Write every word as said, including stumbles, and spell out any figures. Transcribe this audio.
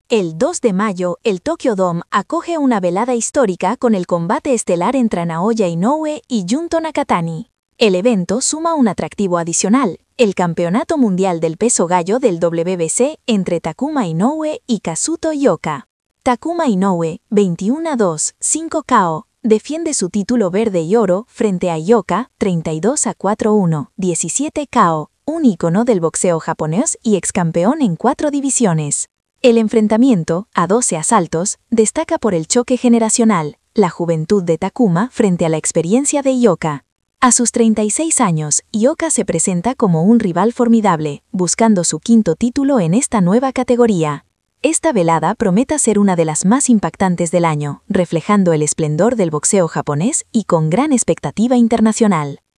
El dos de mayo, el Tokyo Dome acoge una velada histórica con el combate estelar entre Naoya Inoue y Junto Nakatani. El evento suma un atractivo adicional, el Campeonato Mundial del Peso Gallo del W B C entre Takuma Inoue y Kazuto Ioka. Takuma Inoue, veintiuno a dos, cinco K O, defiende su título verde y oro frente a Ioka, treinta y dos a cuatro uno, diecisiete K O, un ícono del boxeo japonés y excampeón en cuatro divisiones. El enfrentamiento, a doce asaltos, destaca por el choque generacional, la juventud de Takuma frente a la experiencia de Ioka. A sus treinta y seis años, Ioka se presenta como un rival formidable, buscando su quinto título en esta nueva categoría. Esta velada promete ser una de las más impactantes del año, reflejando el esplendor del boxeo japonés y con gran expectativa internacional.